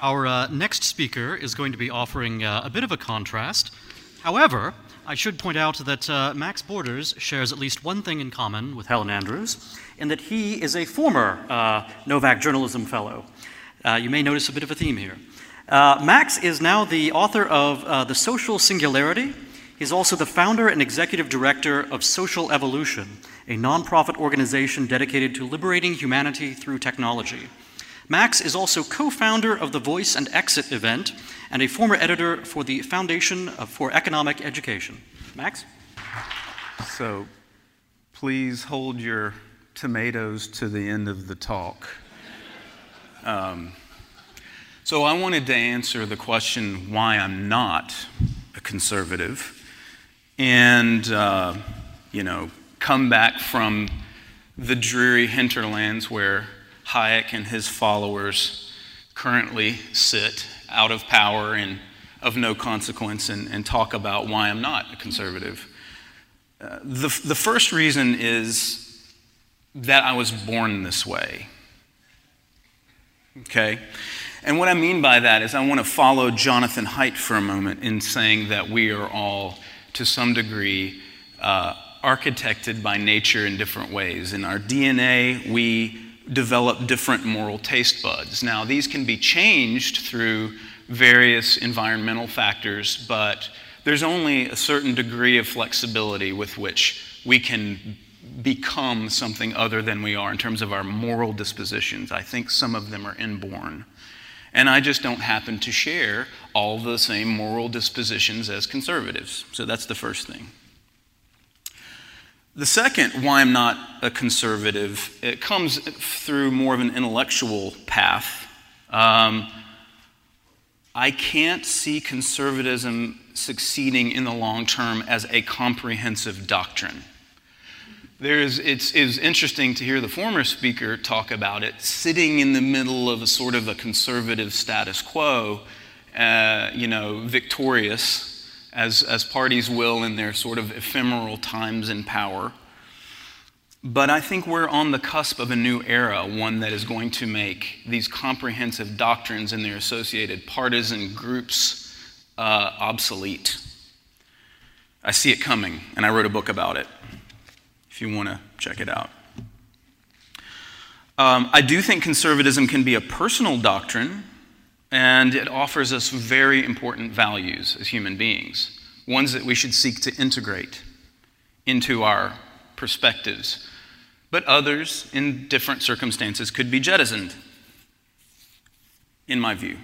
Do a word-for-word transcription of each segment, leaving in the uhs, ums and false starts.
Our uh, next speaker is going to be offering uh, a bit of a contrast. However, I should point out that uh, Max Borders shares at least one thing in common with Helen Andrews, in that he is a former uh, Novak Journalism Fellow. Uh, you may notice a bit of a theme here. Uh, Max is now the author of uh, The Social Singularity. He's also the founder and executive director of Social Evolution, a nonprofit organization dedicated to liberating humanity through technology. Max is also co-founder of the Voice and Exit event and a former editor for the Foundation for Economic Education. Max? So please hold your tomatoes to the end of the talk. Um, so I wanted to answer the question why I'm not a conservative and, uh, you know, come back from the dreary hinterlands where Hayek and his followers currently sit out of power and of no consequence and, and talk about why I'm not a conservative. Uh, the, the first reason is that I was born this way. Okay? And what I mean by that is I want to follow Jonathan Haidt for a moment in saying that we are all, to some degree, uh, architected by nature in different ways. In our D N A, we develop different moral taste buds. Now, these can be changed through various environmental factors, but there's only a certain degree of flexibility with which we can become something other than we are in terms of our moral dispositions. I think some of them are inborn. And I just don't happen to share all the same moral dispositions as conservatives. So that's the first thing. The second, why I'm not a conservative, it comes through more of an intellectual path. Um, I can't see conservatism succeeding in the long term as a comprehensive doctrine. There's, it's, it's interesting to hear the former speaker talk about it, sitting in the middle of a sort of a conservative status quo, uh, you know, victorious, as, as parties will in their sort of ephemeral times in power. But I think we're on the cusp of a new era, one that is going to make these comprehensive doctrines and their associated partisan groups uh, obsolete. I see it coming, and I wrote a book about it, if you want to check it out. Um, I do think conservatism can be a personal doctrine, and it offers us very important values as human beings, ones that we should seek to integrate into our perspectives. But others, in different circumstances, could be jettisoned, in my view.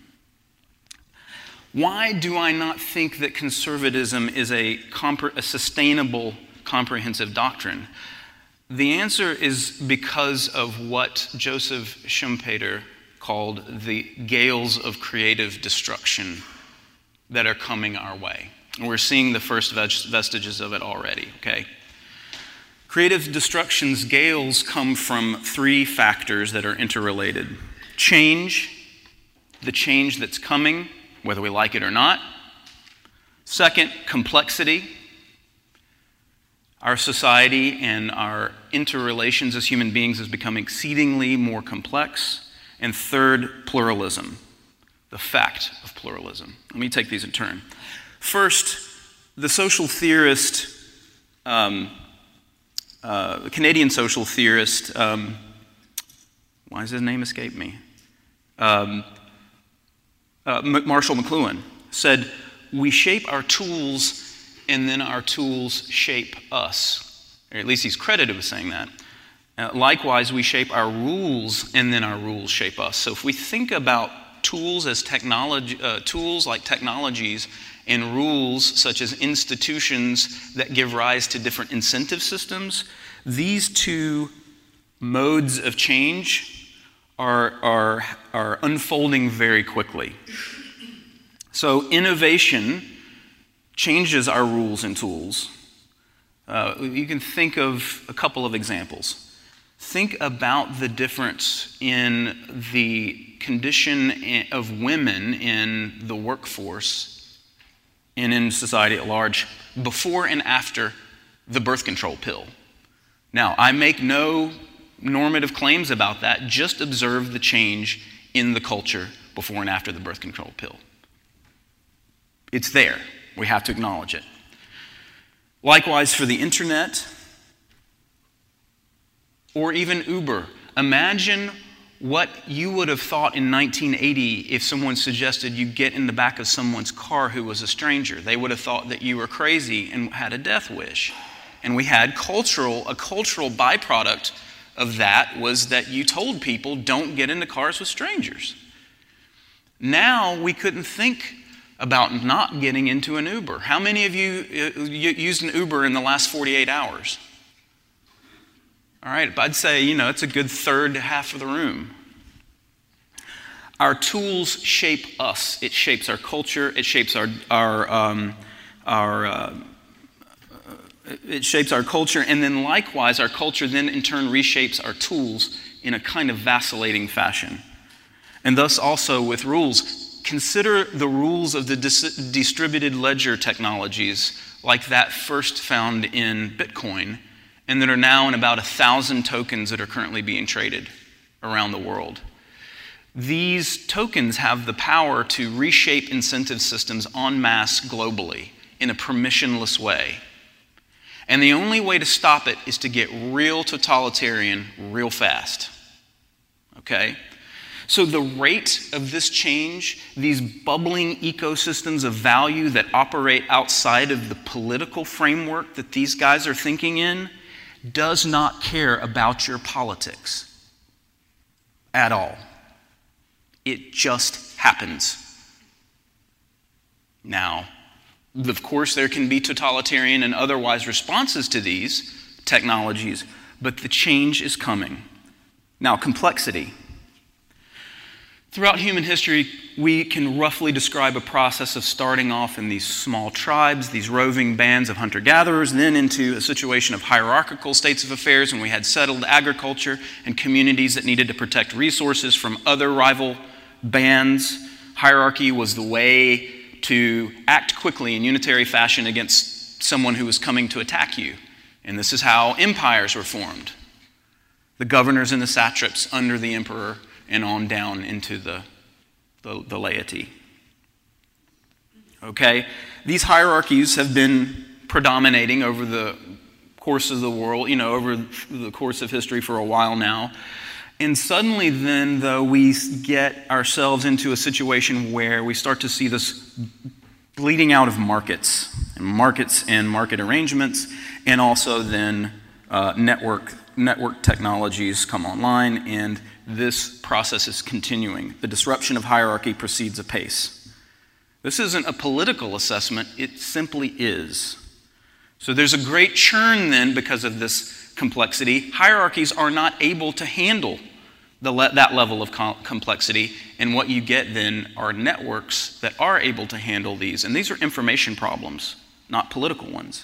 Why do I not think that conservatism is a, compre- a sustainable, comprehensive doctrine? The answer is because of what Joseph Schumpeter called the gales of creative destruction that are coming our way. And we're seeing the first vestiges of it already, okay? Creative destruction's gales come from three factors that are interrelated. Change, the change that's coming, whether we like it or not. Second, complexity. Our society and our interrelations as human beings has become exceedingly more complex. And third, pluralism, the fact of pluralism. Let me take these in turn. First, the social theorist, um, uh, the Canadian social theorist, um, why does his name escape me? Um, uh, Marshall McLuhan said, "We shape our tools and then our tools shape us." Or at least he's credited with saying that. Uh, likewise, we shape our rules and then our rules shape us. So if we think about tools as technology, uh, tools like technologies and rules such as institutions that give rise to different incentive systems, these two modes of change are, are, are unfolding very quickly. So innovation changes our rules and tools. Uh, you can think of a couple of examples. Think about the difference in the condition of women in the workforce and in society at large before and after the birth control pill. Now, I make no normative claims about that. Just observe the change in the culture before and after the birth control pill. It's there. We have to acknowledge it. Likewise for the internet or even Uber. Imagine what you would have thought in nineteen eighty if someone suggested you get in the back of someone's car who was a stranger. They would have thought that you were crazy and had a death wish. And we had cultural, a cultural byproduct of that was that you told people don't get into cars with strangers. Now we couldn't think about not getting into an Uber. How many of you used an Uber in the last forty-eight hours? All right, I'd say, you know, it's a good third half of the room. Our tools shape us. It shapes our culture. It shapes our our um, our. Uh, it shapes our culture, and then likewise, our culture then in turn reshapes our tools in a kind of vacillating fashion, and thus also with rules. Consider the rules of the dis- distributed ledger technologies, like that first found in Bitcoin, and that are now in about a thousand tokens that are currently being traded around the world. These tokens have the power to reshape incentive systems en masse globally in a permissionless way. And the only way to stop it is to get real totalitarian real fast. Okay? So the rate of this change, these bubbling ecosystems of value that operate outside of the political framework that these guys are thinking in, does not care about your politics at all. It just happens. Now, of course, there can be totalitarian and otherwise responses to these technologies, but the change is coming. Now, complexity. Throughout human history, we can roughly describe a process of starting off in these small tribes, these roving bands of hunter-gatherers, then into a situation of hierarchical states of affairs when we had settled agriculture and communities that needed to protect resources from other rival bands. Hierarchy was the way to act quickly in unitary fashion against someone who was coming to attack you. And this is how empires were formed. The governors and the satraps under the emperor and on down into the, the, the laity. Okay? These hierarchies have been predominating over the course of the world, you know, over the course of history for a while now. And suddenly then, though, we get ourselves into a situation where we start to see this bleeding out of markets, and markets and market arrangements, and also then uh, network network technologies come online, and this process is continuing. The disruption of hierarchy proceeds apace. This isn't a political assessment, it simply is. So there's a great churn then because of this complexity. Hierarchies are not able to handle the le- that level of com- complexity, and what you get then are networks that are able to handle these. And these are information problems, not political ones.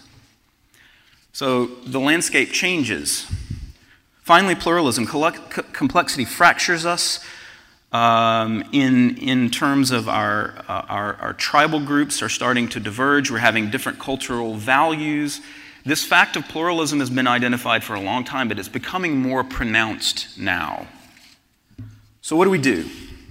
So the landscape changes. Finally, pluralism. Collect- complexity fractures us um, in, in terms of our, uh, our, our tribal groups are starting to diverge. We're having different cultural values. This fact of pluralism has been identified for a long time, but it's becoming more pronounced now. So what do we do?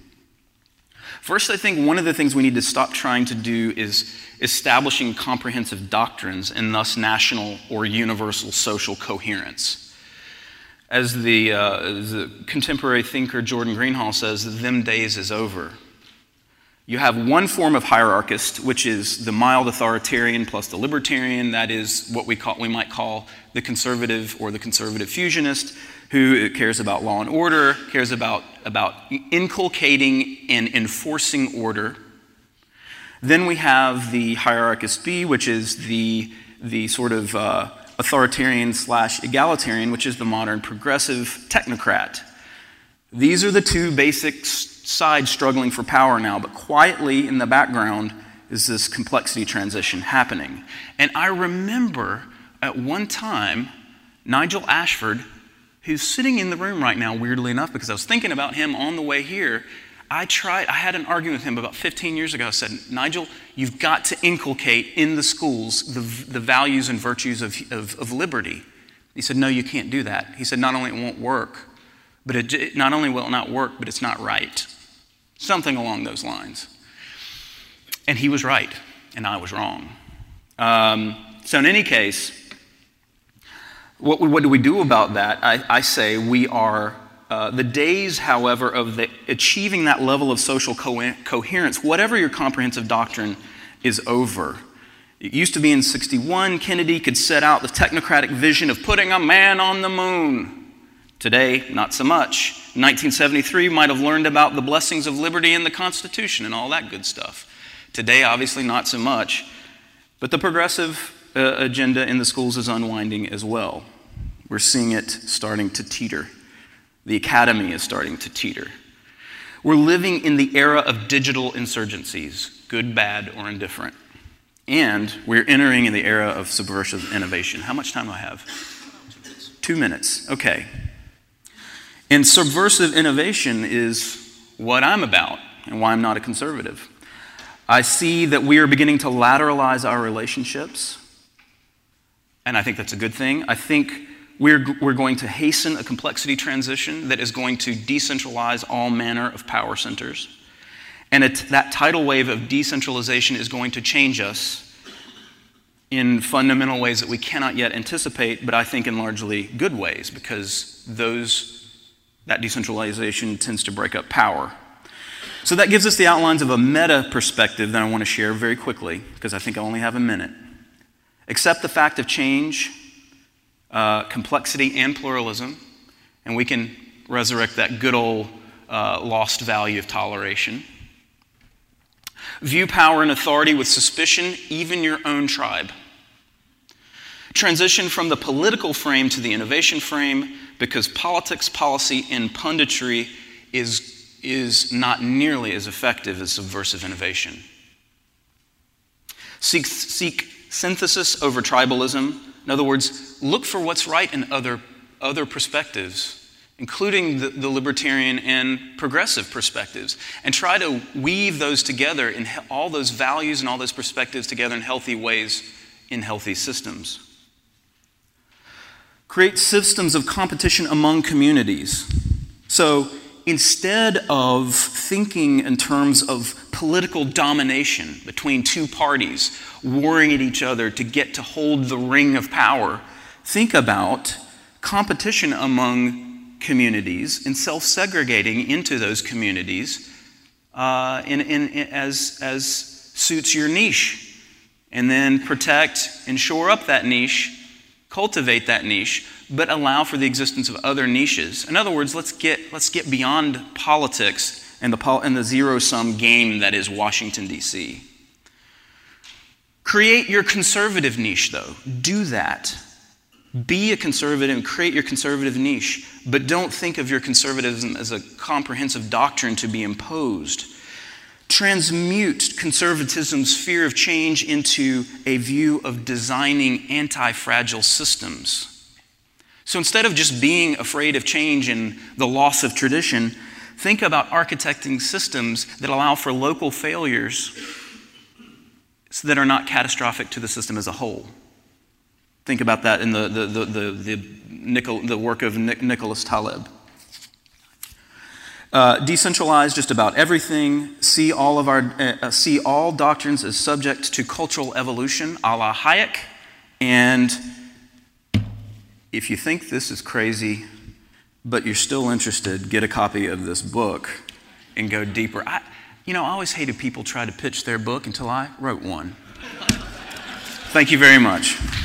First, I think one of the things we need to stop trying to do is establishing comprehensive doctrines and thus national or universal social coherence. As the, uh, as the contemporary thinker Jordan Greenhall says, them days is over. You have one form of hierarchist, which is the mild authoritarian plus the libertarian. That is what we call, we might call the conservative or the conservative fusionist, who cares about law and order, cares about, about inculcating and enforcing order. Then we have the hierarchist B, which is the, the sort of uh, authoritarian slash egalitarian, which is the modern progressive technocrat. These are the two basic sides struggling for power now, but quietly in the background is this complexity transition happening. And I remember at one time, Nigel Ashford, who's sitting in the room right now, weirdly enough, because I was thinking about him on the way here. I tried, I had an argument with him about fifteen years ago. I said, Nigel, you've got to inculcate in the schools the, the values and virtues of, of, of liberty. He said, no, you can't do that. He said, not only it won't work, but it, not only will it not work, but it's not right. Something along those lines. And he was right, and I was wrong. Um, so in any case, what, what do we do about that? I, I say we are, uh, the days, however, of the, achieving that level of social co- coherence, whatever your comprehensive doctrine, is over. It used to be in sixty-one, Kennedy could set out the technocratic vision of putting a man on the moon. Today, not so much. In nineteen seventy-three, might have learned about the blessings of liberty in the Constitution and all that good stuff. Today, obviously, not so much. But the progressive uh, agenda in the schools is unwinding as well. We're seeing it starting to teeter. The academy is starting to teeter. We're living in the era of digital insurgencies, good, bad, or indifferent. And we're entering in the era of subversive innovation. How much time do I have? Two minutes. Okay. And subversive innovation is what I'm about and why I'm not a conservative. I see that we are beginning to lateralize our relationships, and I think that's a good thing. I think we're, we're going to hasten a complexity transition that is going to decentralize all manner of power centers. And it, that tidal wave of decentralization is going to change us in fundamental ways that we cannot yet anticipate, but I think in largely good ways, because those, that decentralization tends to break up power. So that gives us the outlines of a meta perspective that I want to share very quickly, because I think I only have a minute. Accept the fact of change, uh, complexity, and pluralism, and we can resurrect that good old uh, lost value of toleration. View power and authority with suspicion, even your own tribe. Transition from the political frame to the innovation frame, because politics, policy, and punditry is, is not nearly as effective as subversive innovation. Seek, seek synthesis over tribalism. In other words, look for what's right in other, other perspectives, including the, the libertarian and progressive perspectives, and try to weave those together, in he- all those values and all those perspectives together in healthy ways in healthy systems. Create systems of competition among communities. So instead of thinking in terms of political domination between two parties, warring at each other to get to hold the ring of power, think about competition among communities and self-segregating into those communities uh, in, in, in, as, as suits your niche. And then protect and shore up that niche, cultivate that niche, but allow for the existence of other niches. In other words, let's get, let's get beyond politics and the, pol- and the zero-sum game that is Washington, D C Create your conservative niche, though. Do that. Be a conservative and create your conservative niche, but don't think of your conservatism as a comprehensive doctrine to be imposed. Transmute conservatism's fear of change into a view of designing anti-fragile systems. So instead of just being afraid of change and the loss of tradition, think about architecting systems that allow for local failures that are not catastrophic to the system as a whole. Think about that in the, the, the, the, the, Nicol, the work of Nicholas Taleb. Uh, decentralize just about everything. See all of our uh, see all doctrines as subject to cultural evolution, a la Hayek. And if you think this is crazy, but you're still interested, get a copy of this book and go deeper. I, you know, I always hated people try to pitch their book until I wrote one. Thank you very much.